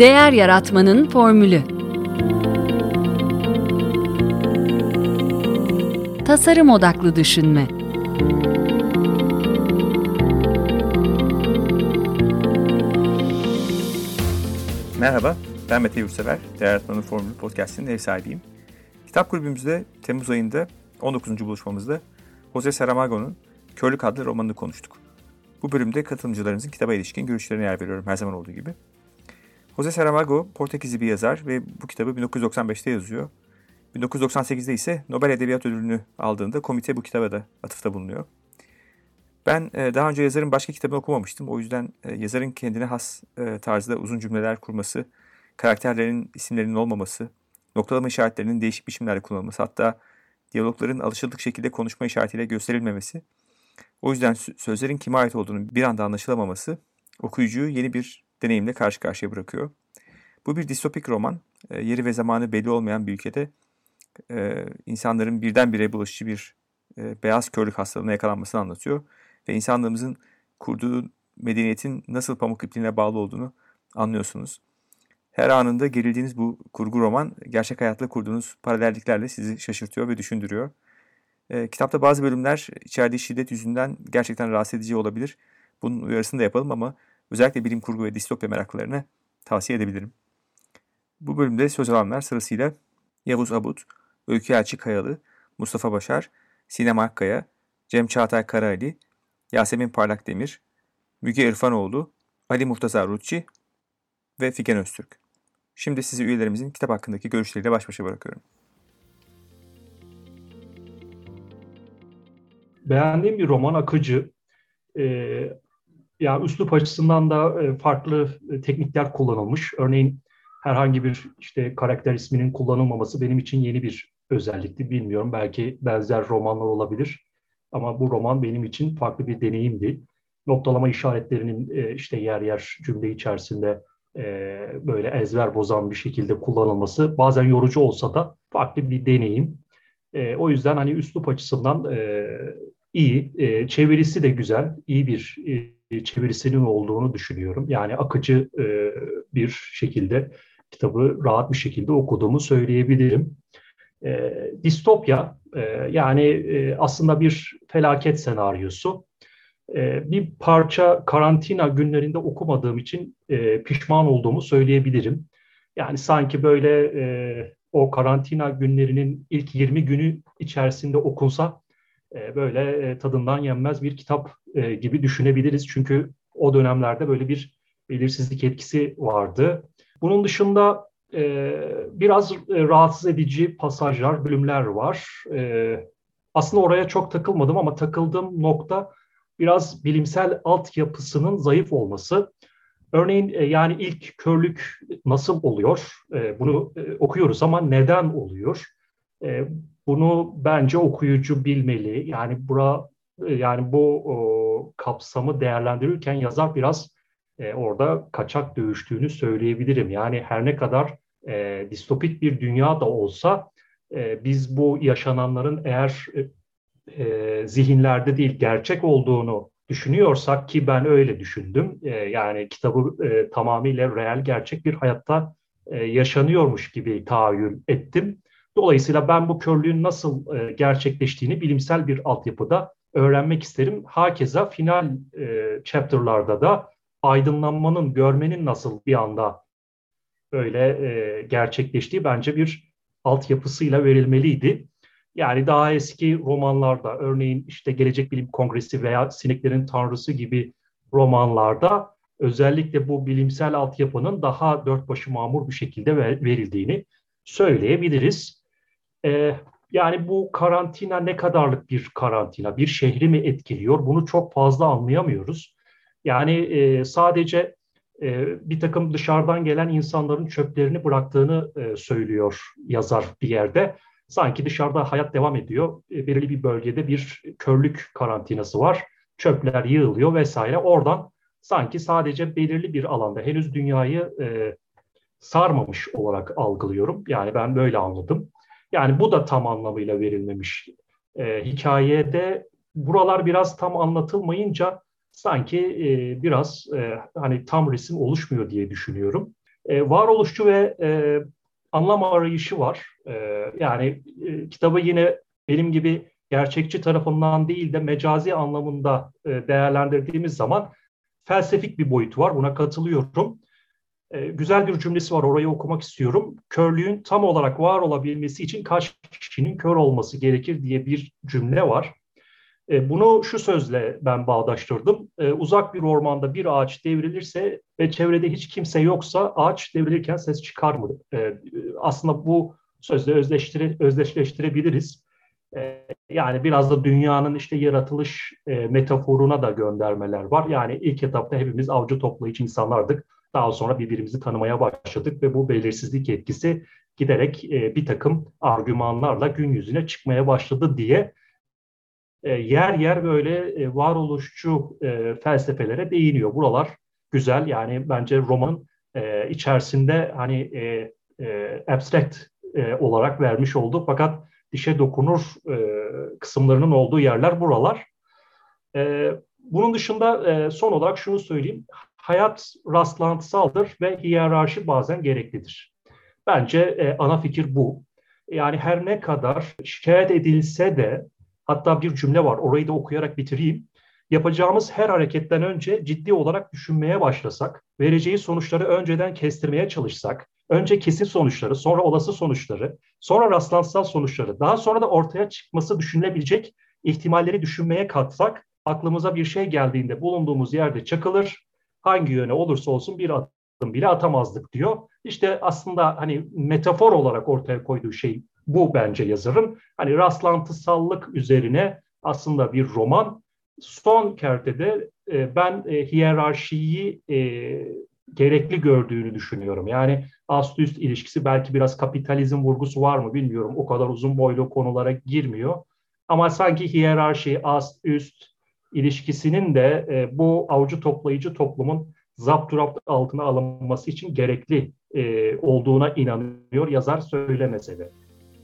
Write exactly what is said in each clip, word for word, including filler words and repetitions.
Değer yaratmanın formülü. Tasarım odaklı düşünme. Merhaba, ben Mete Yurtsever. Değer Yaratmanın Formülü podcast'inin ev sahibiyim. Kitap kulübümüzde Temmuz ayında on dokuzuncu buluşmamızda Jose Saramago'nun Körlük adlı romanını konuştuk. Bu bölümde katılımcılarımızın kitaba ilişkin görüşlerine yer veriyorum her zaman olduğu gibi. Jose Saramago Portekizli bir yazar ve bu kitabı bin dokuz yüz doksan beşte yazıyor. bin dokuz yüz doksan sekizde ise Nobel Edebiyat Ödülünü aldığında komite bu kitaba da atıfta bulunuyor. Ben daha önce yazarın başka kitabını okumamıştım. O yüzden yazarın kendine has tarzda uzun cümleler kurması, karakterlerin isimlerinin olmaması, noktalama işaretlerinin değişik biçimlerde kullanılması, hatta diyalogların alışıldık şekilde konuşma işaretiyle gösterilmemesi, o yüzden sözlerin kime ait olduğunu bir anda anlaşılamaması okuyucuyu yeni bir deneyimle karşı karşıya bırakıyor. Bu bir distopik roman. Yeri ve zamanı belli olmayan bir ülkede insanların birdenbire bulaşıcı bir beyaz körlük hastalığına yakalanmasını anlatıyor. Ve insanlığımızın kurduğu medeniyetin nasıl pamuk ipliğine bağlı olduğunu anlıyorsunuz. Her anında gerildiğiniz bu kurgu roman, gerçek hayatla kurduğunuz paralelliklerle sizi şaşırtıyor ve düşündürüyor. E, kitapta bazı bölümler içerdiği şiddet yüzünden gerçekten rahatsız edici olabilir. Bunun uyarısını da yapalım ama özellikle bilim kurgu ve distopya meraklılarına tavsiye edebilirim. Bu bölümde söz alanlar sırasıyla Yavuz Abut, Öykü Elçi Kayalı, Mustafa Başar, Sinem Akkaya, Cem Çağatay Karaali, Yasemin Parlak Demir, Müge İrfanoğlu, Ali Murtaza Rutçi ve Figen Öztürk. Şimdi sizi üyelerimizin kitap hakkındaki görüşleriyle baş başa bırakıyorum. Beğendiğim bir roman, akıcı. Ee, yani üslup açısından da farklı teknikler kullanılmış. Örneğin herhangi bir işte karakter isminin kullanılmaması benim için yeni bir özellikti. Bilmiyorum, belki benzer romanlar olabilir. Ama bu roman benim için farklı bir deneyimdi. Noktalama işaretlerinin işte yer yer cümle içerisinde böyle ezber bozan bir şekilde kullanılması bazen yorucu olsa da farklı bir deneyim. O yüzden hani üslup açısından iyi, çevirisi de güzel, iyi bir çevirisinin olduğunu düşünüyorum. Yani akıcı bir şekilde kitabı rahat bir şekilde okuduğumu söyleyebilirim. E, distopya e, yani e, aslında bir felaket senaryosu. E, bir parça karantina günlerinde okumadığım için e, pişman olduğumu söyleyebilirim. Yani sanki böyle e, o karantina günlerinin ilk yirmi günü içerisinde okunsa e, böyle e, tadından yenmez bir kitap e, gibi düşünebiliriz. Çünkü o dönemlerde böyle bir belirsizlik etkisi vardı. Bunun dışında e, biraz e, rahatsız edici pasajlar, bölümler var. E, aslında oraya çok takılmadım ama takıldığım nokta biraz bilimsel altyapısının zayıf olması. Örneğin e, yani ilk körlük nasıl oluyor? E, bunu e, okuyoruz ama neden oluyor? E, bunu bence okuyucu bilmeli. Yani bura e, yani bu o, kapsamı değerlendirirken yazar biraz e, orada kaçak dövüştüğünü söyleyebilirim. Yani her ne kadar e, distopik bir dünya da olsa e, biz bu yaşananların eğer e, e, zihinlerde değil gerçek olduğunu düşünüyorsak, ki ben öyle düşündüm. E, yani kitabı e, tamamıyla reel, gerçek bir hayatta e, yaşanıyormuş gibi tahayyül ettim. Dolayısıyla ben bu körlüğün nasıl e, gerçekleştiğini bilimsel bir altyapıda öğrenmek isterim. Hakeza final e, chapter'larda da aydınlanmanın, görmenin nasıl bir anda böyle e, gerçekleştiği bence bir altyapısıyla verilmeliydi. Yani daha eski romanlarda, örneğin işte Gelecek Bilim Kongresi veya Sineklerin Tanrısı gibi romanlarda özellikle bu bilimsel altyapının daha dört başı mamur bir şekilde verildiğini söyleyebiliriz. Ee, yani bu karantina ne kadarlık bir karantina, bir şehri mi etkiliyor? Bunu çok fazla anlayamıyoruz. Yani e, sadece e, bir takım dışarıdan gelen insanların çöplerini bıraktığını e, söylüyor yazar bir yerde. Sanki dışarıda hayat devam ediyor. E, belirli bir bölgede bir körlük karantinası var. Çöpler yığılıyor vesaire. Oradan sanki sadece belirli bir alanda henüz dünyayı e, sarmamış olarak algılıyorum. Yani ben böyle anladım. Yani bu da tam anlamıyla verilmemiş. E, hikayede buralar biraz tam anlatılmayınca sanki e, biraz e, hani tam resim oluşmuyor diye düşünüyorum. E, varoluşçu ve e, anlam arayışı var. E, yani e, kitabı yine benim gibi gerçekçi tarafından değil de mecazi anlamında e, değerlendirdiğimiz zaman felsefik bir boyutu var. Buna katılıyorum. E, güzel bir cümlesi var, orayı okumak istiyorum. Körlüğün tam olarak var olabilmesi için kaç kişinin kör olması gerekir diye bir cümle var. E, bunu şu sözle ben bağdaştırdım. E, uzak bir ormanda bir ağaç devrilirse ve çevrede hiç kimse yoksa ağaç devrilirken ses çıkar mı? E, aslında bu sözle özdeştire, özdeşleştirebiliriz. E, yani biraz da dünyanın işte yaratılış e, metaforuna da göndermeler var. Yani ilk etapta hepimiz avcı toplayıcı insanlardık. Daha sonra birbirimizi tanımaya başladık ve bu belirsizlik etkisi giderek e, bir takım argümanlarla gün yüzüne çıkmaya başladı diye e, yer yer böyle e, varoluşçu e, felsefelere değiniyor. Buralar güzel, yani bence roman e, içerisinde hani e, e, abstract e, olarak vermiş oldu, fakat dişe dokunur e, kısımlarının olduğu yerler buralar. E, bunun dışında e, son olarak şunu söyleyeyim. Hayat rastlantısaldır ve hiyerarşi bazen gereklidir. Bence e, ana fikir bu. Yani her ne kadar şikayet edilse de, hatta bir cümle var, orayı da okuyarak bitireyim. Yapacağımız her hareketten önce ciddi olarak düşünmeye başlasak, vereceği sonuçları önceden kestirmeye çalışsak, önce kesin sonuçları, sonra olası sonuçları, sonra rastlantısal sonuçları, daha sonra da ortaya çıkması düşünülebilecek ihtimalleri düşünmeye katsak, aklımıza bir şey geldiğinde bulunduğumuz yerde çakılır, hangi yöne olursa olsun bir adım bile atamazdık diyor. İşte aslında hani metafor olarak ortaya koyduğu şey bu bence yazarın. Hani rastlantısallık üzerine aslında bir roman. Son kertede e, ben e, hiyerarşiyi e, gerekli gördüğünü düşünüyorum. Yani ast-üst ilişkisi, belki biraz kapitalizm vurgusu var mı bilmiyorum. O kadar uzun boylu konulara girmiyor. Ama sanki hiyerarşi, ast-üst ilişkisinin de e, bu avcı toplayıcı toplumun zapturapt altına alınması için gerekli e, olduğuna inanıyor yazar, söylemese de.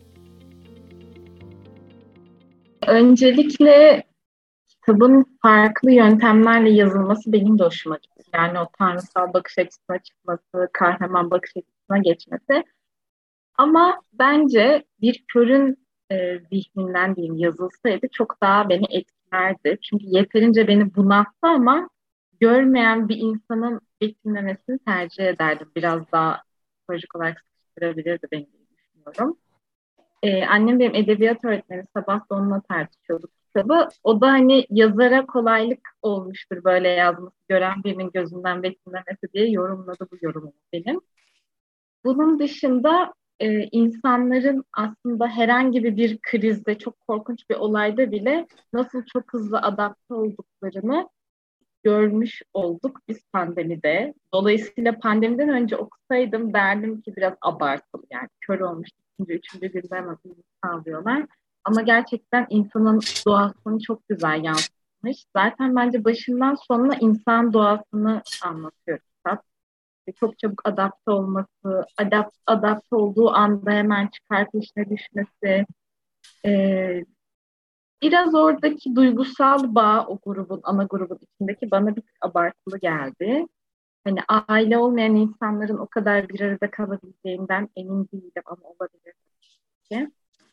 Öncelikle kitabın farklı yöntemlerle yazılması benim de hoşuma gitti. Yani o tanrısal bakış açısına çıkması, kahraman bakış açısına geçmesi. Ama bence bir körün e, zihninden diyeyim yazılsaydı çok daha beni etkilerdi. Çünkü yeterince beni bunattı ama görmeyen bir insanın betimlemesini tercih ederdim. Biraz daha psikolojik olarak sıkıştırabilirdi beni diye düşünüyorum. Ee, annem benim edebiyat öğretmeni, sabah da onunla tartışıyorduk kitabı. O da hani yazara kolaylık olmuştur böyle yazması, gören birinin gözünden betimlemesi diye yorumladı bu yorumu benim. Bunun dışında e, insanların aslında herhangi bir krizde, çok korkunç bir olayda bile nasıl çok hızlı adapte olduklarını görmüş olduk biz pandemide. Dolayısıyla pandemiden önce okusaydım derdim ki biraz abartılı, yani kör olmuş, ikinci, üçüncü birden nasıl sağlıyorlar. Ama gerçekten insanın doğasını çok güzel yansıtmış. Zaten bence başından sonuna insan doğasını anlatıyor kitap. Çok çabuk adapte olması, adapt, adapte olduğu anda hemen çıkar peşine düşmesi, e, biraz oradaki duygusal bağ o grubun, ana grubun içindeki bana bir tık abartılı geldi. Hani aile olmayan insanların o kadar bir arada kalabileceğinden emin değilim ama olabilir ki.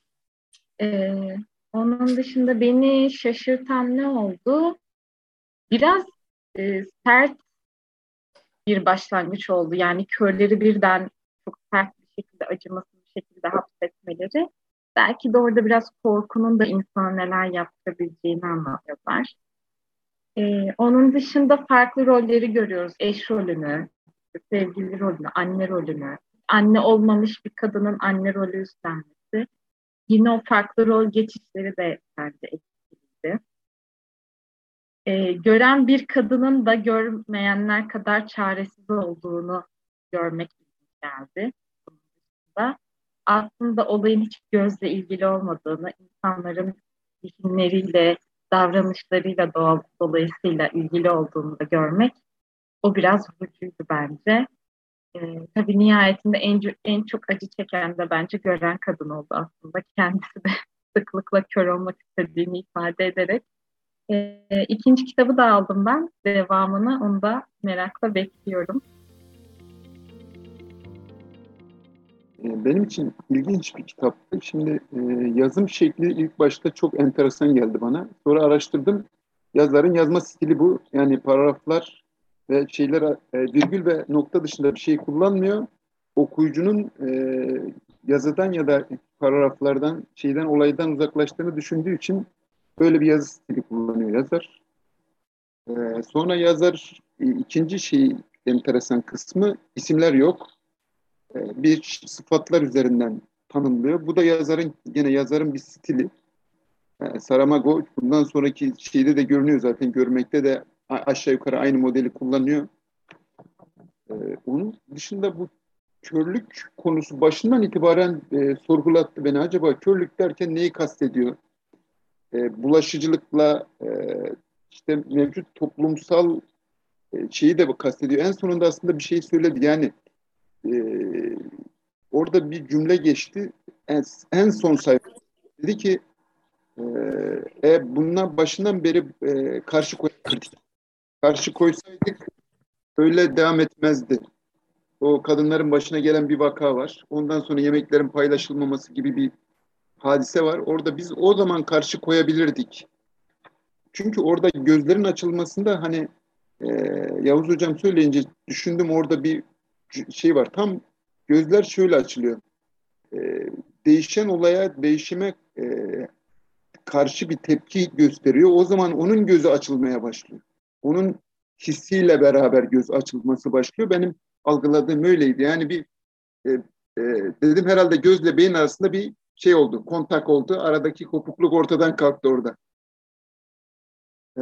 Ee, onun dışında beni şaşırtan ne oldu? Biraz e, sert bir başlangıç oldu. Yani körleri birden çok sert bir şekilde, acımasız bir şekilde hapsetmeleri. Belki de orada biraz korkunun da insana neler yaptırabileceğini anlatıyorlar. Ee, onun dışında farklı rolleri görüyoruz. Eş rolünü, sevgili rolünü, anne rolünü. Anne olmamış bir kadının anne rolü üstlenmesi. Yine o farklı rol geçişleri de bence etkiliydi. Ee, gören bir kadının da görmeyenler kadar çaresiz olduğunu görmek geldi. Bunun dışında aslında olayın hiç gözle ilgili olmadığını, insanların zihinleriyle, davranışlarıyla doğal, dolayısıyla ilgili olduğunu da görmek, o biraz vurucuydu bence. Ee, tabii nihayetinde en, en çok acı çeken de bence gören kadın oldu aslında. Kendisi de sıklıkla kör olmak istediğini ifade ederek. Ee, ikinci kitabı da aldım ben. Devamını, onu da merakla bekliyorum. e, benim için ilginç bir kitaptı. Şimdi e, yazım şekli ilk başta çok enteresan geldi bana. Sonra araştırdım. Yazarın yazma stili bu. Yani paragraflar ve şeyler e, virgül ve nokta dışında bir şey kullanmıyor. Okuyucunun e, yazıdan ya da paragraflardan, şeyden, olaydan uzaklaştığını düşündüğü için böyle bir yazı stili kullanıyor yazar. E, sonra yazar e, ikinci şey enteresan kısmı isimler yok. E, bir sıfatlar üzerinden tanımlıyor. Bu da yazarın gene yazarın bir stili. E, Saramago bundan sonraki şeyde de görünüyor zaten görmekte de a- aşağı yukarı aynı modeli kullanıyor. E, onun dışında bu körlük konusu başından itibaren e, sorgulattı beni. Acaba körlük derken neyi kastediyor? E, bulaşıcılıkla e, işte mevcut toplumsal e, şeyi de kastediyor. En sonunda aslında bir şey söyledi. Yani e, orada bir cümle geçti. En, en son sayfa dedi ki e, e, bundan başından beri e, karşı koyardık. Karşı koysaydık öyle devam etmezdi. O kadınların başına gelen bir vaka var. Ondan sonra yemeklerin paylaşılmaması gibi bir hadise var. Orada biz o zaman karşı koyabilirdik. Çünkü orada gözlerin açılmasında hani e, Yavuz Hocam söyleyince düşündüm orada bir şey var. Tam gözler şöyle açılıyor. E, değişen olaya, değişime e, karşı bir tepki gösteriyor. O zaman onun gözü açılmaya başlıyor. Onun hissiyle beraber göz açılması başlıyor. Benim algıladığım öyleydi. Yani bir e, e, dedim herhalde gözle beyin arasında bir şey oldu, kontak oldu. Aradaki kopukluk ortadan kalktı orada. E,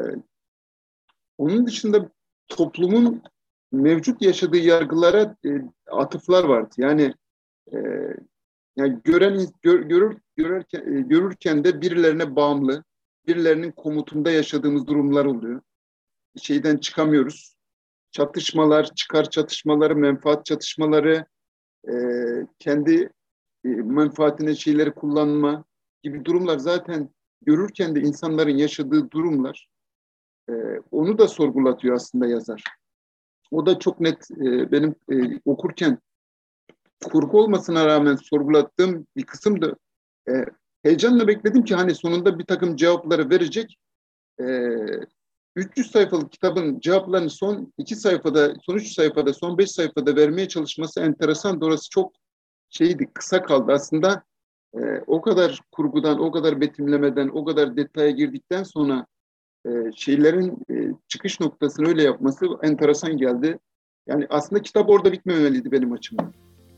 onun dışında toplumun mevcut yaşadığı yargılara e, atıflar vardı. Yani e, yani gören gör, görür görürken, e, görürken de birilerine bağımlı, birilerinin komutunda yaşadığımız durumlar oluyor. Şeyden çıkamıyoruz. Çatışmalar, çıkar çatışmaları, menfaat çatışmaları, e, kendi e, menfaatine şeyleri kullanma gibi durumlar zaten görürken de insanların yaşadığı durumlar. E, onu da sorgulatıyor aslında yazar. O da çok net e, benim e, okurken kurgu olmasına rağmen sorgulattığım bir kısımdı. E, heyecanla bekledim ki hani sonunda bir takım cevapları verecek. E, üç yüz sayfalık kitabın cevaplarını son iki sayfada, son üç sayfada, son beş sayfada vermeye çalışması enteresan. Orası çok şeydi, kısa kaldı. Aslında e, o kadar kurgudan, o kadar betimlemeden, o kadar detaya girdikten sonra e, şeylerin e, çıkış noktasını öyle yapması enteresan geldi. Yani aslında kitap orada bitmemeliydi benim açımdan.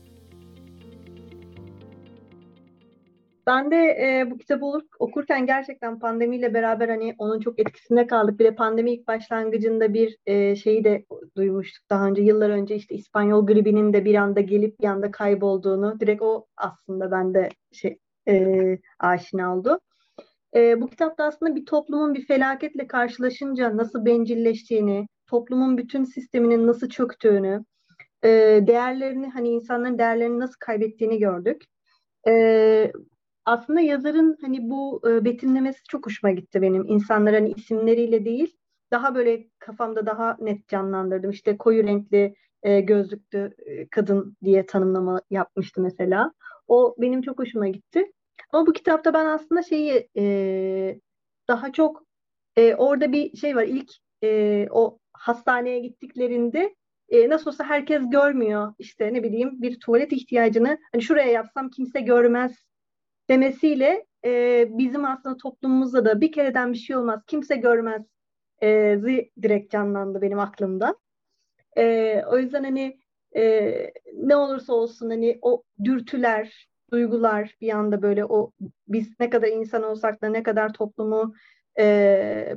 Ben de e, bu kitabı olur, okurken gerçekten pandemiyle beraber hani onun çok etkisinde kaldık. Bir de pandemi ilk başlangıcında bir e, şeyi de duymuştuk daha önce. Yıllar önce işte İspanyol gribinin de bir anda gelip bir anda kaybolduğunu. Direkt o aslında bende şey e, aşina oldu. E, bu kitapta aslında bir toplumun bir felaketle karşılaşınca nasıl bencilleştiğini, toplumun bütün sisteminin nasıl çöktüğünü, e, değerlerini hani insanların değerlerini nasıl kaybettiğini gördük. E, Aslında yazarın hani bu e, betimlemesi çok hoşuma gitti benim. İnsanlar hani isimleriyle değil, daha böyle kafamda daha net canlandırdım. İşte koyu renkli e, gözlüklü e, kadın diye tanımlama yapmıştı mesela. O benim çok hoşuma gitti. Ama bu kitapta ben aslında şeyi e, daha çok e, orada bir şey var. İlk e, o hastaneye gittiklerinde e, nasıl olsa herkes görmüyor. İşte ne bileyim bir tuvalet ihtiyacını hani şuraya yapsam kimse görmez demesiyle e, bizim aslında toplumumuzda da bir kereden bir şey olmaz, kimse görmez e, zi direkt canlandı benim aklımda. E, o yüzden hani e, ne olursa olsun hani o dürtüler, duygular bir anda böyle o biz ne kadar insan olsak da ne kadar toplumu e,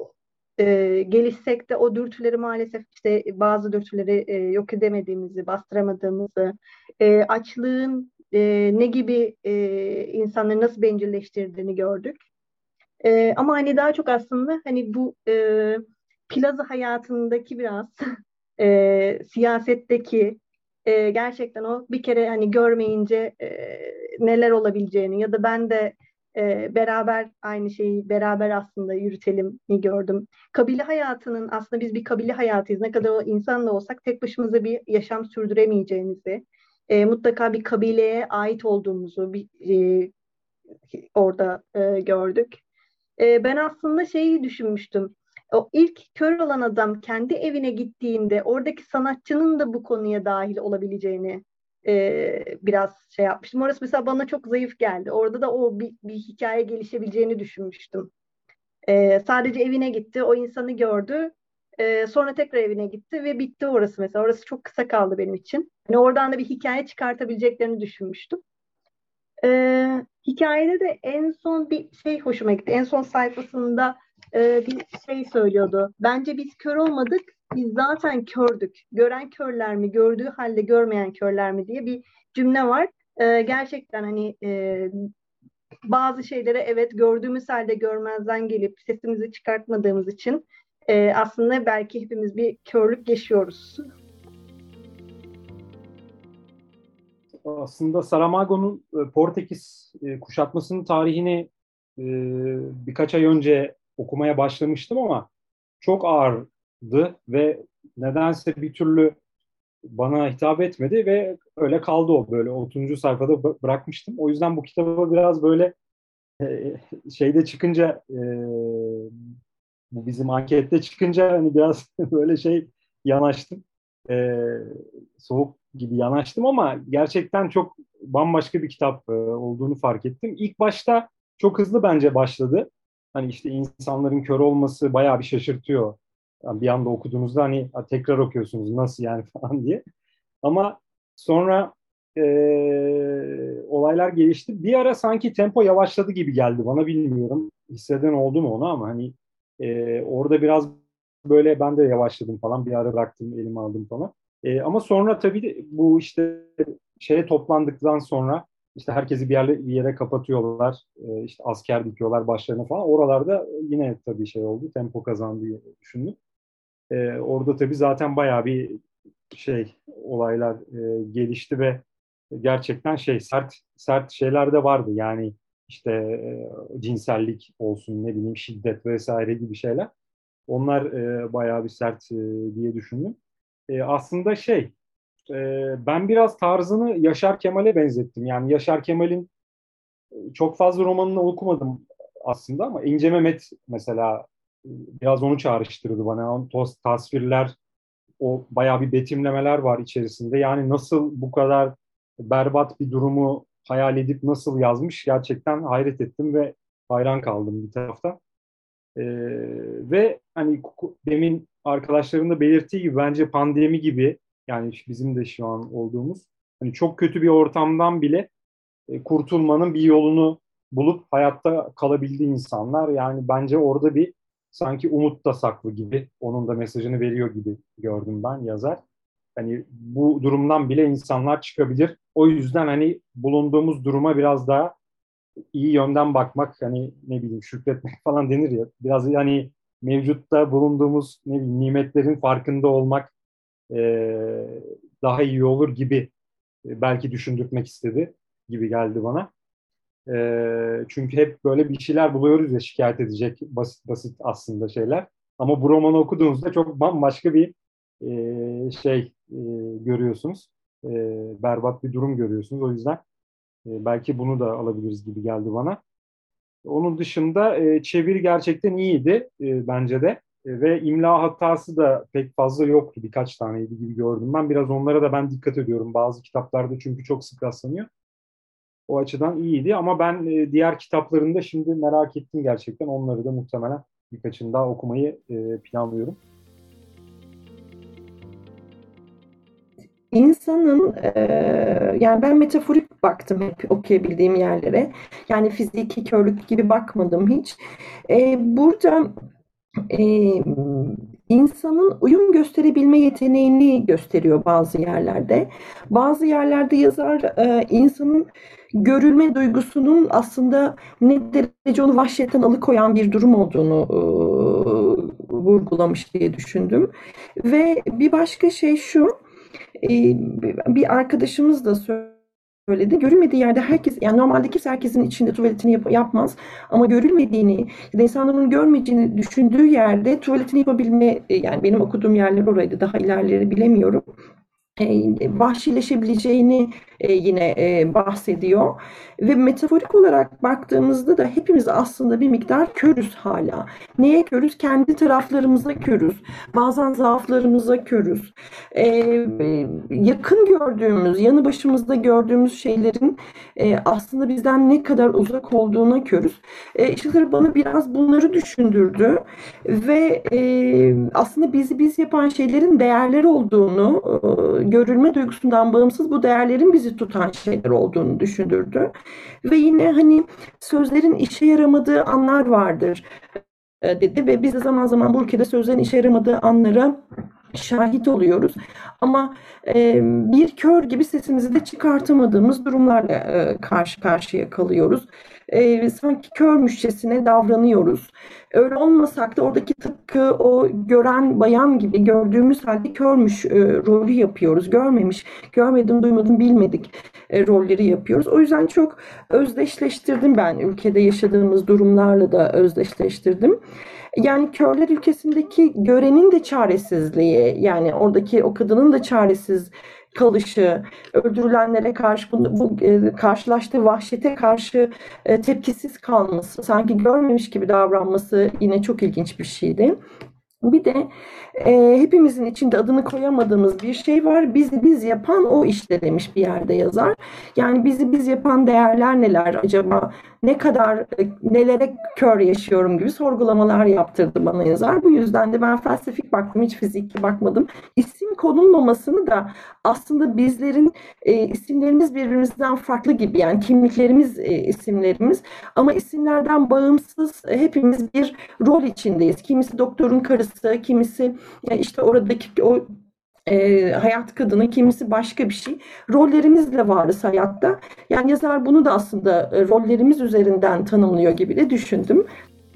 e, gelişsek de o dürtüleri maalesef işte bazı dürtüleri e, yok edemediğimizi, bastıramadığımızı, e, açlığın e, ne gibi e, insanları nasıl bencilleştirdiğini gördük. E, ama hani daha çok aslında hani bu e, plaza hayatındaki biraz e, siyasetteki e, gerçekten o bir kere hani görmeyince e, neler olabileceğini ya da ben de e, beraber aynı şeyi beraber aslında yürütelim mi gördüm. Kabile hayatının aslında biz bir kabile hayatıyız. Ne kadar o insan da olsak tek başımıza bir yaşam sürdüremeyeceğimizi, e, mutlaka bir kabileye ait olduğumuzu bir, e, orada e, gördük. E, ben aslında şeyi düşünmüştüm. O ilk kör olan adam kendi evine gittiğinde oradaki sanatçının da bu konuya dahil olabileceğini e, biraz şey yapmıştım. Orası mesela bana çok zayıf geldi. Orada da o bir, bir hikaye gelişebileceğini düşünmüştüm. E, sadece evine gitti, o insanı gördü. E, sonra tekrar evine gitti ve bitti orası mesela. Orası çok kısa kaldı benim için. Yani oradan da bir hikaye çıkartabileceklerini düşünmüştüm. Ee, hikayede de en son bir şey hoşuma gitti. En son sayfasında e, bir şey söylüyordu. Bence biz kör olmadık, biz zaten kördük. Gören körler mi, gördüğü halde görmeyen körler mi diye bir cümle var. Ee, gerçekten hani e, bazı şeylere evet gördüğümüz halde görmezden gelip sesimizi çıkartmadığımız için e, aslında belki hepimiz bir körlük yaşıyoruz. Aslında Saramago'nun e, Portekiz e, kuşatmasının tarihini e, birkaç ay önce okumaya başlamıştım ama çok ağırdı ve nedense bir türlü bana hitap etmedi ve öyle kaldı o böyle otuzuncu sayfada bı- bırakmıştım. O yüzden bu kitabı biraz böyle e, şeyde çıkınca e, bu bizim ankette çıkınca hani biraz böyle şey yanaştım. E, soğuk gibi yanaştım ama gerçekten çok bambaşka bir kitap e, olduğunu fark ettim. İlk başta çok hızlı bence başladı. Hani işte insanların kör olması bayağı bir şaşırtıyor. Yani bir anda okuduğunuzda hani tekrar okuyorsunuz nasıl yani falan diye. Ama sonra e, olaylar gelişti. Bir ara sanki tempo yavaşladı gibi geldi bana, bilmiyorum. Hisseden oldu mu onu ama hani e, orada biraz böyle ben de yavaşladım falan. Bir ara bıraktım, elime aldım falan. E, ama sonra tabii de bu işte şeye toplandıktan sonra işte herkesi bir yere, bir yere kapatıyorlar. E, işte asker dikiyorlar başlarına falan. Oralarda yine tabii şey oldu. Tempo kazandı diye düşündüm. E, orada tabii zaten bayağı bir şey olaylar e, gelişti ve gerçekten şey sert sert şeyler de vardı. Yani işte e, cinsellik olsun, ne bileyim şiddet vesaire gibi şeyler. Onlar e, bayağı bir sert e, diye düşündüm. E, aslında şey e, ben biraz tarzını Yaşar Kemal'e benzettim. Yani Yaşar Kemal'in çok fazla romanını okumadım aslında ama İnce Mehmet mesela e, biraz onu çağrıştırdı bana. O toz tasvirler, o bayağı bir betimlemeler var içerisinde. Yani nasıl bu kadar berbat bir durumu hayal edip nasıl yazmış, gerçekten hayret ettim ve hayran kaldım bir taraftan. Ee, ve hani demin arkadaşların da belirttiği gibi bence pandemi gibi, yani bizim de şu an olduğumuz hani çok kötü bir ortamdan bile e, kurtulmanın bir yolunu bulup hayatta kalabildiği insanlar. Yani bence orada bir sanki umut da saklı gibi, onun da mesajını veriyor gibi gördüm ben yazar. Hani bu durumdan bile insanlar çıkabilir. O yüzden hani bulunduğumuz duruma biraz daha iyi yönden bakmak, hani ne bileyim şükretmek falan denir ya. Biraz hani mevcutta bulunduğumuz ne bileyim nimetlerin farkında olmak e, daha iyi olur gibi e, belki düşündürtmek istedi gibi geldi bana. E, çünkü hep böyle bir şeyler buluyoruz ya şikayet edecek basit basit aslında şeyler. Ama bu romanı okuduğunuzda çok bambaşka bir e, şey e, görüyorsunuz. E, berbat bir durum görüyorsunuz. O yüzden e, belki bunu da alabiliriz gibi geldi bana. Onun dışında e, çeviri gerçekten iyiydi e, bence de. E, ve imla hatası da pek fazla yoktu. Birkaç taneydi gibi gördüm ben. Biraz onlara da ben dikkat ediyorum. Bazı kitaplarda çünkü çok sık rastlanıyor. O açıdan iyiydi ama ben e, diğer kitaplarında şimdi merak ettim gerçekten. Onları da muhtemelen birkaçını daha okumayı e, planlıyorum. İnsanın e, yani ben metaforik baktım hep okuyabildiğim yerlere. Yani fiziki körlük gibi bakmadım hiç. E, burada e, insanın uyum gösterebilme yeteneğini gösteriyor bazı yerlerde. Bazı yerlerde yazar e, insanın görülme duygusunun aslında ne derece onu vahşetten alıkoyan bir durum olduğunu e, vurgulamış diye düşündüm. Ve bir başka şey şu, e, bir arkadaşımız da söyledi. Görülmediği yerde herkes, yani normalde kimse herkesin içinde tuvaletini yap- yapmaz. Ama görülmediğini ya da insanların görmeyeceğini düşündüğü yerde tuvaletini yapabilme, yani benim okuduğum yerler oraydı. Daha ilerleri bilemiyorum. vahşileşebileceğini yine bahsediyor. Ve metaforik olarak baktığımızda da hepimiz aslında bir miktar körüz hala. Neye körüz? Kendi taraflarımıza körüz. Bazen zaaflarımıza körüz. Yakın gördüğümüz, yanı başımızda gördüğümüz şeylerin aslında bizden ne kadar uzak olduğuna körüz. İşte bana biraz bunları düşündürdü. Ve aslında bizi biz yapan şeylerin değerleri olduğunu, görülme duygusundan bağımsız bu değerlerin bizi tutan şeyler olduğunu düşündürdü. Ve yine hani sözlerin işe yaramadığı anlar vardır dedi ve biz de zaman zaman bu ülkede sözlerin işe yaramadığı anlara şahit oluyoruz. Ama e, bir kör gibi sesimizi de çıkartamadığımız durumlarla e, karşı karşıya kalıyoruz. E, sanki körmüşçesine davranıyoruz. Öyle olmasak da oradaki tıpkı o gören bayan gibi gördüğümüz halde körmüş e, rolü yapıyoruz. Görmemiş, görmedim, duymadım, bilmedik e, rolleri yapıyoruz. O yüzden çok özdeşleştirdim ben. Ülkede yaşadığımız durumlarla da özdeşleştirdim. Yani körler ülkesindeki görenin de çaresizliği, yani oradaki o kadının da çaresiz kalışı, öldürülenlere karşı bu, bu e, karşılaştığı vahşete karşı e, tepkisiz kalması, sanki görmemiş gibi davranması yine çok ilginç bir şeydi. Bir de e, hepimizin içinde adını koyamadığımız bir şey var. Bizi biz yapan o işte demiş bir yerde yazar. Yani bizi biz yapan değerler neler acaba? Ne kadar, e, nelere kör yaşıyorum gibi sorgulamalar yaptırdı bana yazar. Bu yüzden de ben felsefik baktım, hiç fiziki bakmadım. İsim konulmamasını da aslında bizlerin e, isimlerimiz birbirimizden farklı gibi, yani kimliklerimiz e, isimlerimiz ama isimlerden bağımsız e, hepimiz bir rol içindeyiz. Kimisi doktorun karısı, kimisi e, işte oradaki o e, hayat kadını, kimisi başka bir şey. Rollerimizle varız hayatta. Yani yazar bunu da aslında e, rollerimiz üzerinden tanımlıyor gibi de düşündüm.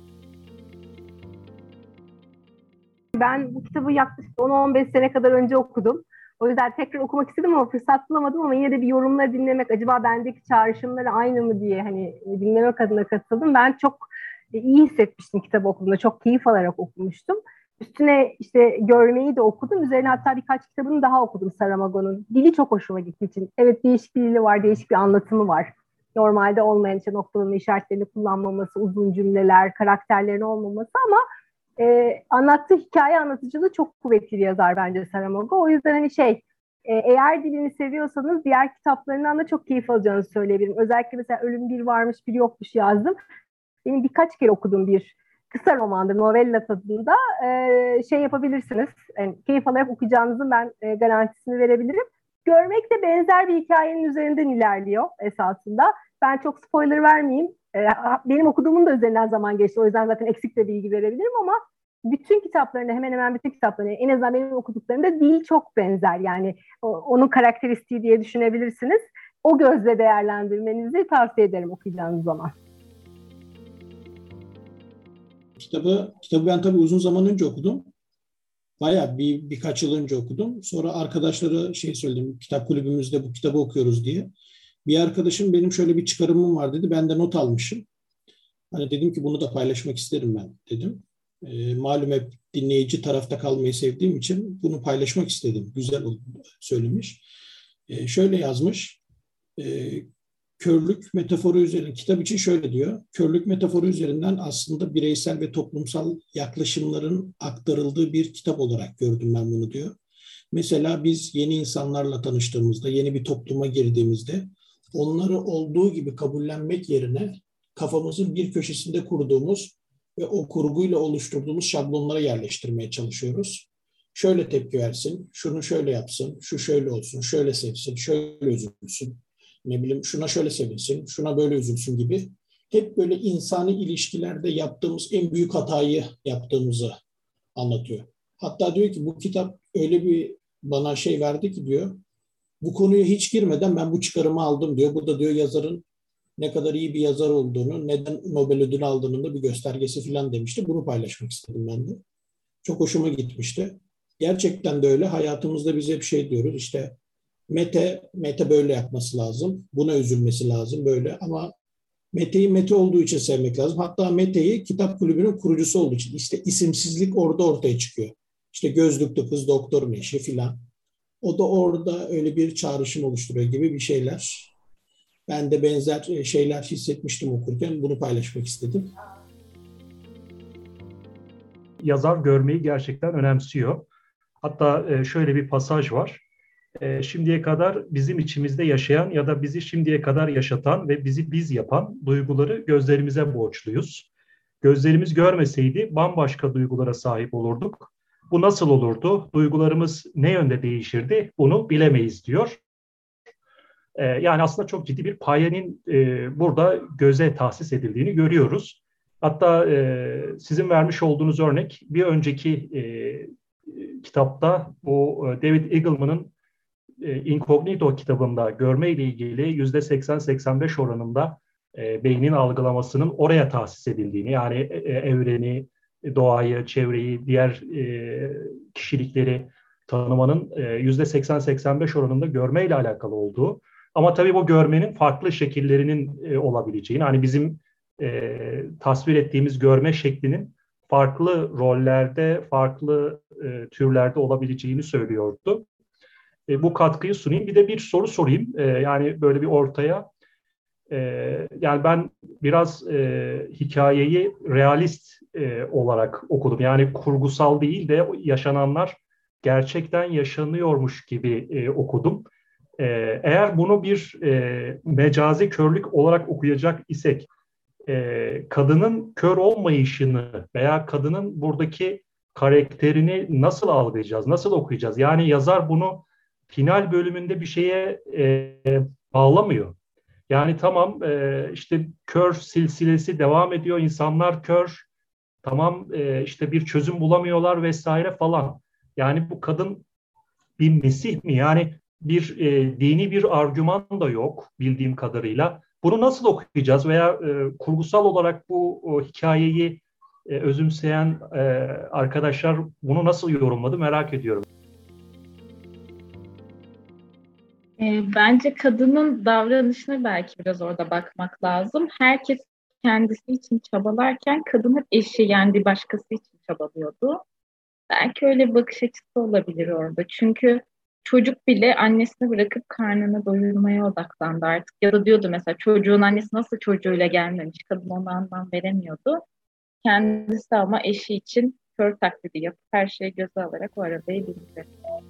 Ben bu kitabı yaklaşık on on beş sene kadar önce okudum. O yüzden tekrar okumak istedim ama fırsat bulamadım, ama yine de bir yorumları dinlemek, acaba bendeki çağrışımları aynı mı diye hani dinlemek adına katıldım. Ben çok iyi hissetmiştim kitabı okuduğumda. Çok keyif alarak okumuştum. Üstüne işte görmeyi de okudum. Üzerine hatta birkaç kitabını daha okudum Saramago'nun. Dili çok hoşuma gittiği için. Evet, değişik bir dili var, değişik bir anlatımı var. Normalde olmayan işte noktalama işaretlerini kullanmaması, uzun cümleler, karakterlerin olmaması, ama e, anlattığı hikaye anlatıcılığı çok kuvvetli bir yazar bence Saramago. O yüzden hani şey, e, eğer dilini seviyorsanız diğer kitaplarından da çok keyif alacağınızı söyleyebilirim. Özellikle mesela Ölüm Bir Varmış Bir Yokmuş yazdım. Benim birkaç kere okuduğum bir kısa romandır, novella tadında. Ee, şey yapabilirsiniz, yani keyif alarak okuyacağınızın ben e, garantisini verebilirim. Görmek de benzer bir hikayenin üzerinden ilerliyor esasında. Ben çok spoiler vermeyeyim. Ee, benim okuduğumun da üzerinden zaman geçti. O yüzden zaten eksik de bilgi verebilirim, ama bütün kitaplarında, hemen hemen bütün kitaplarında, en azından benim okuduklarımda dil çok benzer. Yani o, onun karakteristiği diye düşünebilirsiniz. O gözle değerlendirmenizi tavsiye ederim okuyacağınız zaman. Kitabı, kitabı ben tabii uzun zaman önce okudum. Bayağı bir, birkaç yıl önce okudum. Sonra arkadaşlara şey söyledim, kitap kulübümüzde bu kitabı okuyoruz diye. Bir arkadaşım benim şöyle bir çıkarımım var dedi. Ben de not almışım. Hani dedim ki bunu da paylaşmak isterim ben dedim. E, malum hep dinleyici tarafta kalmayı sevdiğim için bunu paylaşmak istedim. Güzel söylemiş. E, şöyle yazmış. E, Körlük metaforu üzerinden, kitap için şöyle diyor. Körlük metaforu üzerinden aslında bireysel ve toplumsal yaklaşımların aktarıldığı bir kitap olarak gördüm ben bunu diyor. Mesela biz yeni insanlarla tanıştığımızda, yeni bir topluma girdiğimizde onları olduğu gibi kabullenmek yerine kafamızın bir köşesinde kurduğumuz ve o kurguyla oluşturduğumuz şablonlara yerleştirmeye çalışıyoruz. Şöyle tepki versin, şunu şöyle yapsın, şu şöyle olsun, şöyle sevsin, şöyle üzülsün. Ne bileyim şuna şöyle sevinsin, şuna böyle üzülsün gibi. Hep böyle insani ilişkilerde yaptığımız en büyük hatayı yaptığımızı anlatıyor. Hatta diyor ki bu kitap öyle bir bana şey verdi ki diyor, bu konuya hiç girmeden ben bu çıkarımı aldım diyor. Bu da diyor yazarın ne kadar iyi bir yazar olduğunu, neden Nobel ödülü aldığının da bir göstergesi falan demişti. Bunu paylaşmak istedim ben de. Çok hoşuma gitmişti. Gerçekten de öyle. Hayatımızda biz hep şey diyoruz işte, Mete, Mete böyle yapması lazım. Buna üzülmesi lazım böyle. Ama Mete'yi Mete olduğu için sevmek lazım. Hatta Mete'yi kitap kulübünün kurucusu olduğu için. İşte isimsizlik orada ortaya çıkıyor. İşte gözlüklü kız doktorun eşi filan. O da orada öyle bir çağrışım oluşturuyor gibi bir şeyler. Ben de benzer şeyler hissetmiştim okurken. Bunu paylaşmak istedim. Yazar görmeyi gerçekten önemsiyor. Hatta e, şöyle bir pasaj var. E, Şimdiye kadar bizim içimizde yaşayan ya da bizi şimdiye kadar yaşatan ve bizi biz yapan duyguları gözlerimize borçluyuz. Gözlerimiz görmeseydi bambaşka duygulara sahip olurduk. Bu nasıl olurdu? Duygularımız ne yönde değişirdi? Bunu bilemeyiz diyor. E, yani aslında çok ciddi bir payenin e, burada göze tahsis edildiğini görüyoruz. Hatta e, sizin vermiş olduğunuz örnek bir önceki e, kitapta bu e, David Eagleman'ın e, Incognito kitabında görme ile ilgili yüzde seksen seksen beş oranında e, beynin algılamasının oraya tahsis edildiğini, yani e, evreni, doğayı, çevreyi, diğer e, kişilikleri tanımanın e, yüzde seksen seksen beş oranında görme ile alakalı olduğu. Ama tabii bu görmenin farklı şekillerinin e, olabileceğini, hani bizim e, tasvir ettiğimiz görme şeklinin farklı rollerde, farklı e, türlerde olabileceğini söylüyordu. E, bu katkıyı sunayım. Bir de bir soru sorayım. E, yani böyle bir ortaya. E, yani ben biraz e, hikayeyi realist e, olarak okudum. Yani kurgusal değil de yaşananlar gerçekten yaşanıyormuş gibi e, okudum. E, eğer bunu bir e, mecazi körlük olarak okuyacak isek, e, kadının kör olmayışını veya kadının buradaki karakterini nasıl algılayacağız, nasıl okuyacağız? Yani yazar bunu final bölümünde bir şeye e, bağlamıyor. Yani tamam, e, işte kör silsilesi devam ediyor, insanlar kör, tamam, e, işte bir çözüm bulamıyorlar vesaire falan. Yani bu kadın bir Mesih mi? Yani bir e, dini bir argüman da yok bildiğim kadarıyla. Bunu nasıl okuyacağız veya e, kurgusal olarak bu o, hikayeyi e, özümseyen e, arkadaşlar bunu nasıl yorumladı merak ediyorum. E, bence kadının davranışına belki biraz orada bakmak lazım. Herkes kendisi için çabalarken kadın hep eşi, yani bir başkası için çabalıyordu. Belki öyle bir bakış açısı olabilir orada. Çünkü çocuk bile annesini bırakıp karnını doyurmaya odaklandı artık. Ya da diyordu mesela, çocuğun annesi nasıl çocuğuyla gelmemiş. Kadın ona anlam veremiyordu. Kendisi ama eşi için kör taklidi yapıp her şeyi göze alarak o arabayı bindi.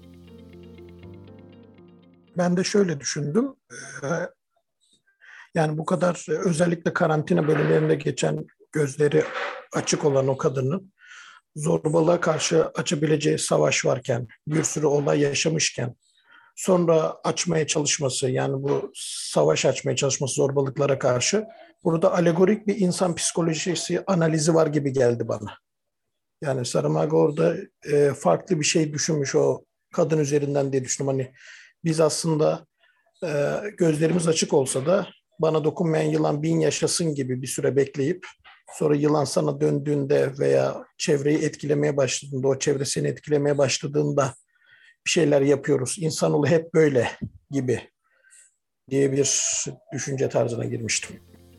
Ben de şöyle düşündüm. Ee, Yani bu kadar e, özellikle karantina bölümlerinde geçen gözleri açık olan o kadının zorbalığa karşı açabileceği savaş varken, bir sürü olay yaşamışken, sonra açmaya çalışması, yani bu savaş açmaya çalışması zorbalıklara karşı, burada alegorik bir insan psikolojisi analizi var gibi geldi bana. Yani Saramago orada e, farklı bir şey düşünmüş o kadın üzerinden diye düşündüm. Hani biz aslında e, gözlerimiz açık olsa da bana dokunmayan yılan bin yaşasın gibi bir süre bekleyip sonra yılan sana döndüğünde veya çevreyi etkilemeye başladığında, o çevre seni etkilemeye başladığında bir şeyler yapıyoruz. İnsanoğlu hep böyle gibi diye bir düşünce tarzına girmiştim.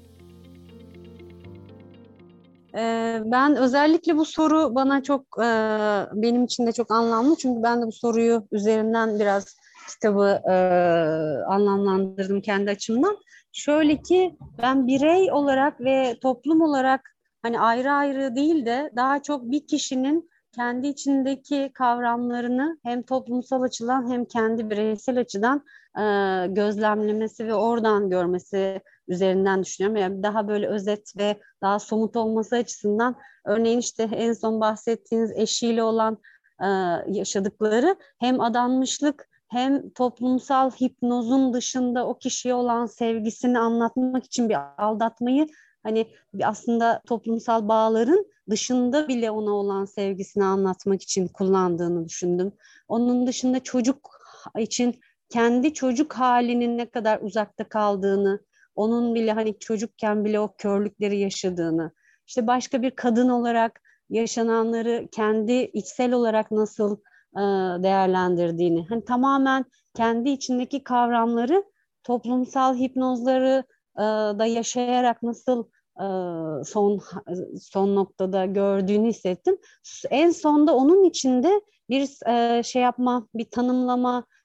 Ben özellikle bu soru bana çok, benim için de çok anlamlı. Çünkü ben de bu soruyu üzerinden biraz kitabı anlamlandırdım kendi açımdan. Şöyle ki ben birey olarak ve toplum olarak hani ayrı ayrı değil de daha çok bir kişinin kendi içindeki kavramlarını hem toplumsal açıdan hem kendi bireysel açıdan e, gözlemlemesi ve oradan görmesi üzerinden düşünüyorum. Yani daha böyle özet ve daha somut olması açısından örneğin işte en son bahsettiğiniz eşiyle olan e, yaşadıkları hem adanmışlık hem toplumsal hipnozun dışında o kişiye olan sevgisini anlatmak için bir aldatmayı, hani aslında toplumsal bağların dışında bile ona olan sevgisini anlatmak için kullandığını düşündüm. Onun dışında çocuk için kendi çocuk halinin ne kadar uzakta kaldığını, onun bile hani çocukken bile o körlükleri yaşadığını, işte başka bir kadın olarak yaşananları kendi içsel olarak nasıl değerlendirdiğini, hani tamamen kendi içindeki kavramları toplumsal hipnozları da yaşayarak nasıl son son noktada gördüğünü hissettim. En sonda onun içinde bir şey yapma, bir tanımlama,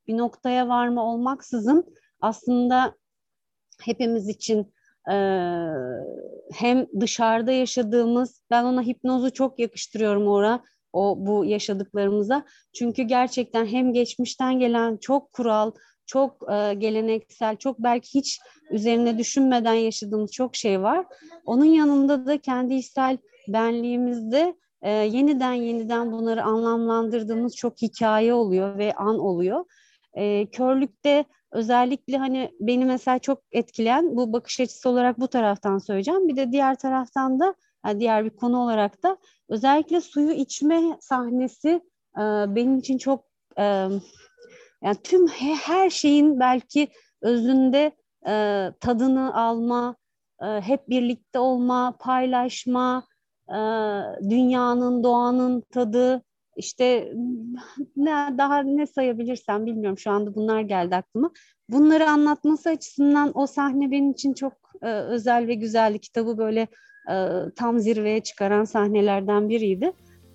bir noktaya varma olmaksızın aslında hepimiz için e, hem dışarıda yaşadığımız, ben ona hipnozu çok yakıştırıyorum Uğur'a, o bu yaşadıklarımıza. Çünkü gerçekten hem geçmişten gelen çok kural, çok e, geleneksel, çok belki hiç üzerine düşünmeden yaşadığımız çok şey var. Onun yanında da kendi içsel benliğimizde e, yeniden yeniden bunları anlamlandırdığımız çok hikaye oluyor ve an oluyor. E, körlükte özellikle hani beni mesela çok etkileyen, bu bakış açısı olarak bu taraftan söyleyeceğim. Bir de diğer taraftan da, yani diğer bir konu olarak da özellikle suyu içme sahnesi e, benim için çok e, yani tüm he, her şeyin belki özünde e, tadını alma, e, hep birlikte olma, paylaşma, e, dünyanın, doğanın tadı, işte ne daha ne sayabilirsem bilmiyorum, şu anda bunlar geldi aklıma. Bunları anlatması açısından o sahne benim için çok e, özel ve güzeldi. Kitabı böyle e, tam zirveye çıkaran sahnelerden biriydi.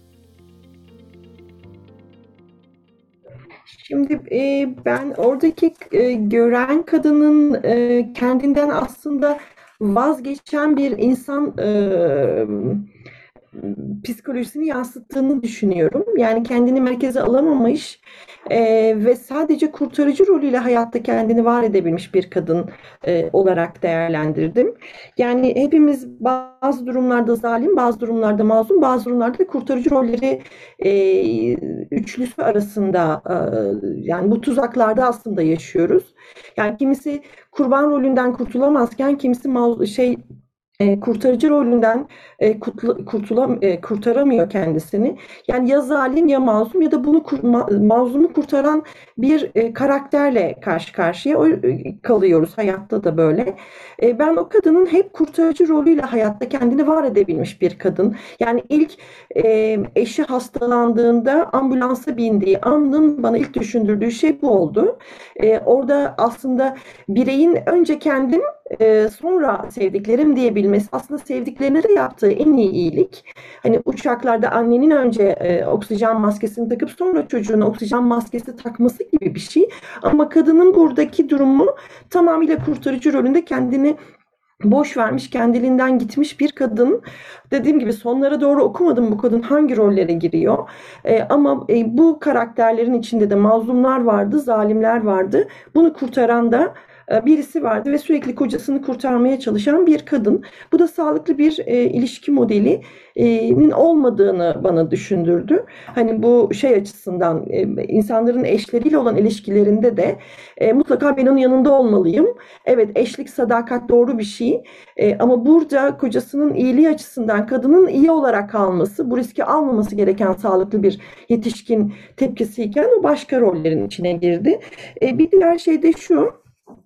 Şimdi e, ben oradaki e, gören kadının e, kendinden aslında vazgeçen bir insan e, psikolojisini yansıttığını düşünüyorum. Yani kendini merkeze alamamış e, ve sadece kurtarıcı rolüyle hayatta kendini var edebilmiş bir kadın e, olarak değerlendirdim. Yani hepimiz bazı durumlarda zalim, bazı durumlarda mazlum, bazı durumlarda kurtarıcı rolleri e, üçlüsü arasında e, yani bu tuzaklarda aslında yaşıyoruz. Yani kimisi kurban rolünden kurtulamazken kimisi maz- şey E, kurtarıcı rolünden e, kutla, kurtula, e, kurtaramıyor kendisini. Yani ya zalim ya mazlum ya da bunu kur, ma, mazlumu kurtaran bir e, karakterle karşı karşıya o, e, kalıyoruz. Hayatta da böyle. E, ben o kadının hep kurtarıcı rolüyle hayatta kendini var edebilmiş bir kadın. Yani ilk e, eşi hastalandığında ambulansa bindiği anın bana ilk düşündürdüğü şey bu oldu. E, orada aslında bireyin önce kendim e, sonra sevdiklerim diyebilmesi, aslında sevdiklerine de yaptığı en iyi iyilik. Hani uçaklarda annenin önce e, oksijen maskesini takıp sonra çocuğuna oksijen maskesi takması gibi bir şey. Ama kadının buradaki durumu tamamıyla kurtarıcı rolünde kendini boş vermiş, kendiliğinden gitmiş bir kadın. Dediğim gibi sonlara doğru okumadım bu kadın hangi rollere giriyor. E, ama e, bu karakterlerin içinde de mazlumlar vardı, zalimler vardı. Bunu kurtaran da birisi vardı ve sürekli kocasını kurtarmaya çalışan bir kadın. Bu da sağlıklı bir e, ilişki modelinin olmadığını bana düşündürdü. Hani bu şey açısından e, insanların eşleriyle olan ilişkilerinde de e, mutlaka ben onun yanında olmalıyım. Evet, eşlik, sadakat doğru bir şey. E, ama burada kocasının iyiliği açısından kadının iyi olarak kalması, bu riski almaması gereken sağlıklı bir yetişkin tepkisiyken o başka rollerin içine girdi. E, bir diğer şey de şu.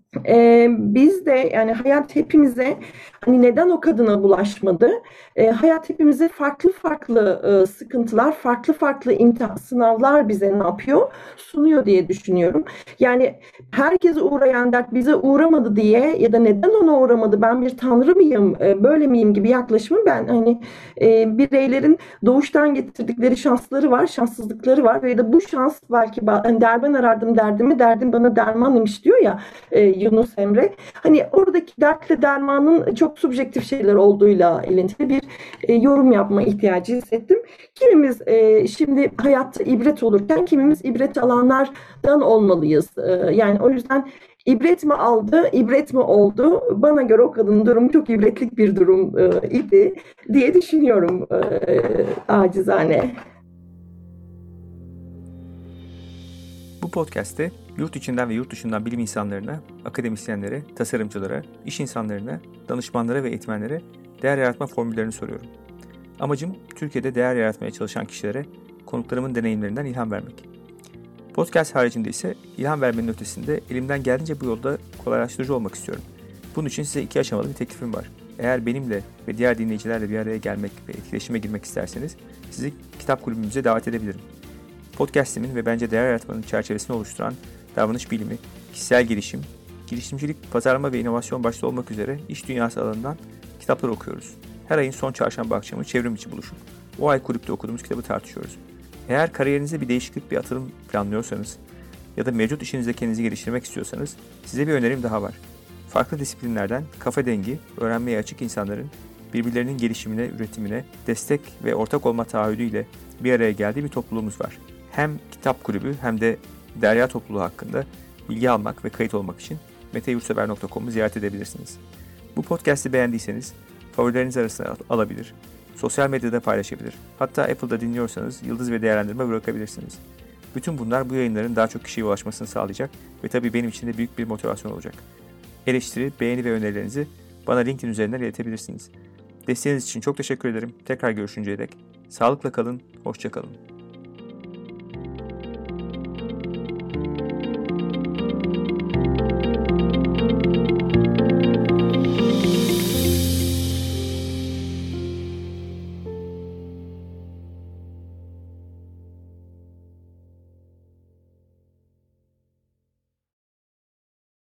Ee, biz de yani hayat hepimize hani neden o kadına bulaşmadı? Ee, hayat hepimize farklı farklı e, sıkıntılar, farklı farklı imtihan, sınavlar bize ne yapıyor? Sunuyor diye düşünüyorum. Yani herkese uğrayan dert bize uğramadı diye ya da neden ona uğramadı? Ben bir tanrı mıyım? E, böyle miyim gibi yaklaşımı ben hani e, bireylerin doğuştan getirdikleri şansları var, şanssızlıkları var ve da bu şans belki hani derben arardım derdimi, derdim bana derman imiş diyor ya e, Yunus Emre. Hani oradaki dertle dermanın çok subjektif şeyler olduğuyla ilintili bir e, yorum yapma ihtiyacı hissettim. Kimimiz e, şimdi hayatta ibret olurken kimimiz ibret alanlardan olmalıyız. E, yani o yüzden ibret mi aldı, ibret mi oldu? Bana göre o kadının durumu çok ibretlik bir durum e, idi diye düşünüyorum e, acizane. Bu podcast'te yurt içinden ve yurt dışından bilim insanlarına, akademisyenlere, tasarımcılara, iş insanlarına, danışmanlara ve eğitmenlere değer yaratma formüllerini soruyorum. Amacım Türkiye'de değer yaratmaya çalışan kişilere konuklarımın deneyimlerinden ilham vermek. Podcast haricinde ise ilham vermenin ötesinde elimden geldiğince bu yolda kolaylaştırıcı olmak istiyorum. Bunun için size iki aşamalı bir teklifim var. Eğer benimle ve diğer dinleyicilerle bir araya gelmek ve etkileşime girmek isterseniz sizi kitap kulübümüze davet edebilirim. Podcast'imin ve bence değer yaratmanın çerçevesini oluşturan davranış bilimi, kişisel gelişim, girişimcilik, pazarlama ve inovasyon başta olmak üzere iş dünyası alanından kitaplar okuyoruz. Her ayın son çarşamba akşamı çevrim içi buluşup o ay kulüpte okuduğumuz kitabı tartışıyoruz. Eğer kariyerinize bir değişiklik, bir atılım planlıyorsanız, ya da mevcut işinizde kendinizi geliştirmek istiyorsanız size bir önerim daha var. Farklı disiplinlerden kafa dengi, öğrenmeye açık insanların birbirlerinin gelişimine, üretimine destek ve ortak olma taahhüdüyle bir araya geldiği bir topluluğumuz var. Hem kitap kulübü hem de Derya topluluğu hakkında bilgi almak ve kayıt olmak için mete yurtsever nokta com'u ziyaret edebilirsiniz. Bu podcast'i beğendiyseniz favorileriniz arasına alabilir, sosyal medyada paylaşabilir, hatta Apple'da dinliyorsanız yıldız ve değerlendirme bırakabilirsiniz. Bütün bunlar bu yayınların daha çok kişiye ulaşmasını sağlayacak ve tabii benim için de büyük bir motivasyon olacak. Eleştiri, beğeni ve önerilerinizi bana LinkedIn üzerinden iletebilirsiniz. Desteğiniz için çok teşekkür ederim. Tekrar görüşünceye dek sağlıkla kalın, hoşça kalın.